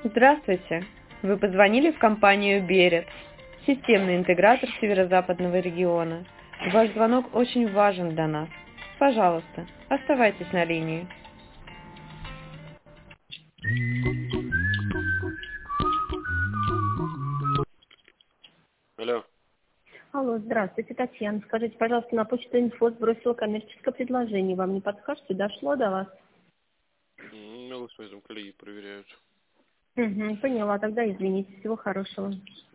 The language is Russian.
Здравствуйте! Вы позвонили в компанию Берет, системный интегратор северо-западного региона. Ваш звонок очень важен для нас. Пожалуйста, оставайтесь на линии. Алло. Алло, здравствуйте, Татьяна. Скажите, пожалуйста, на почту инфо сбросила коммерческое предложение. Вам не подскажете, дошло до вас? Ну, с этим коллеги проверяют. Угу, поняла, тогда извините. Всего хорошего.